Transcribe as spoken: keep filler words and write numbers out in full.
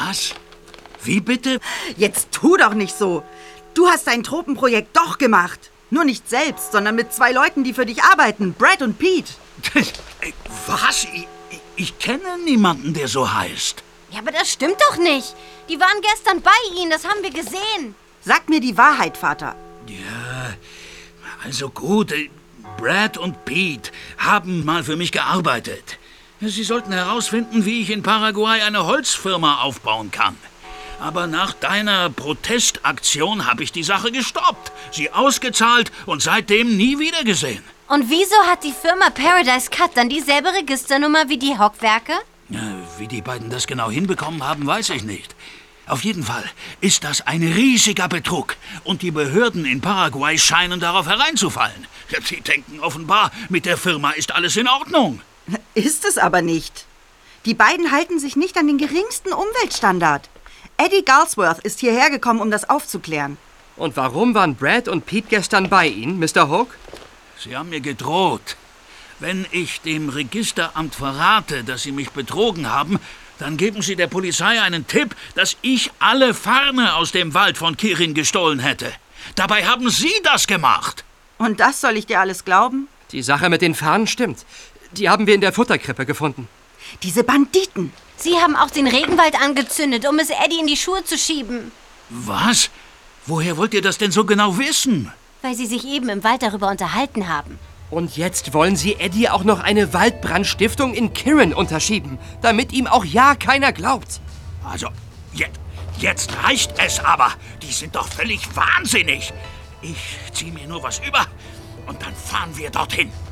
Was? Wie bitte? Jetzt tu doch nicht so. Du hast dein Tropenprojekt doch gemacht. Nur nicht selbst, sondern mit zwei Leuten, die für dich arbeiten. Brad und Pete. Was? Ich, ich, ich kenne niemanden, der so heißt. Ja, aber das stimmt doch nicht. Die waren gestern bei Ihnen, das haben wir gesehen. Sag mir die Wahrheit, Vater. Ja, also gut. Brad und Pete haben mal für mich gearbeitet. Sie sollten herausfinden, wie ich in Paraguay eine Holzfirma aufbauen kann. Aber nach deiner Protestaktion habe ich die Sache gestoppt, sie ausgezahlt und seitdem nie wieder gesehen. Und wieso hat die Firma Paradise Cut dann dieselbe Registernummer wie die Hockwerke? Ja, wie die beiden das genau hinbekommen haben, weiß ich nicht. Auf jeden Fall ist das ein riesiger Betrug. Und die Behörden in Paraguay scheinen darauf hereinzufallen. Sie denken offenbar, mit der Firma ist alles in Ordnung. Ist es aber nicht. Die beiden halten sich nicht an den geringsten Umweltstandard. Eddie Galsworth ist hierher gekommen, um das aufzuklären. Und warum waren Brad und Pete gestern bei Ihnen, Mister Hook? Sie haben mir gedroht. Wenn ich dem Registeramt verrate, dass Sie mich betrogen haben, dann geben Sie der Polizei einen Tipp, dass ich alle Farne aus dem Wald von Kirin gestohlen hätte. Dabei haben Sie das gemacht. Und das soll ich dir alles glauben? Die Sache mit den Fahnen stimmt. Die haben wir in der Futterkrippe gefunden. Diese Banditen. Sie haben auch den Regenwald angezündet, um es Eddie in die Schuhe zu schieben. Was? Woher wollt ihr das denn so genau wissen? Weil sie sich eben im Wald darüber unterhalten haben. Und jetzt wollen Sie Eddie auch noch eine Waldbrandstiftung in Kirin unterschieben, damit ihm auch ja keiner glaubt. Also, jetzt, jetzt reicht es aber. Die sind doch völlig wahnsinnig. Ich zieh mir nur was über und dann fahren wir dorthin.